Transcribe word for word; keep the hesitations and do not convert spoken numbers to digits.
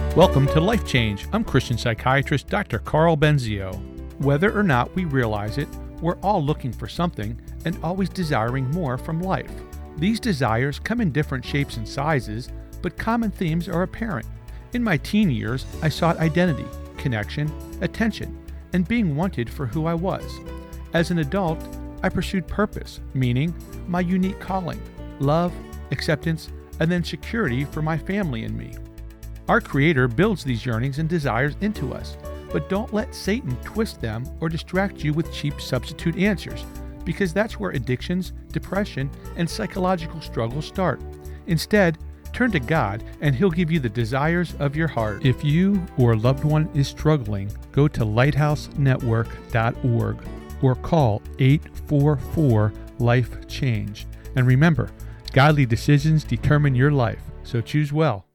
Welcome to Life Change. I'm Christian psychiatrist Doctor Carl Benzio. Whether or not we realize it, we're all looking for something and always desiring more from life. These desires come in different shapes and sizes, but common themes are apparent. In my teen years, I sought identity, connection, attention, and being wanted for who I was. As an adult, I pursued purpose, meaning my unique calling, love, acceptance, and then security for my family and me. Our Creator builds these yearnings and desires into us, but don't let Satan twist them or distract you with cheap substitute answers, because that's where addictions, depression, and psychological struggles start. Instead, turn to God and He'll give you the desires of your heart. If you or a loved one is struggling, go to lighthouse network dot org or call eight four four, life change. And remember, godly decisions determine your life, so choose well.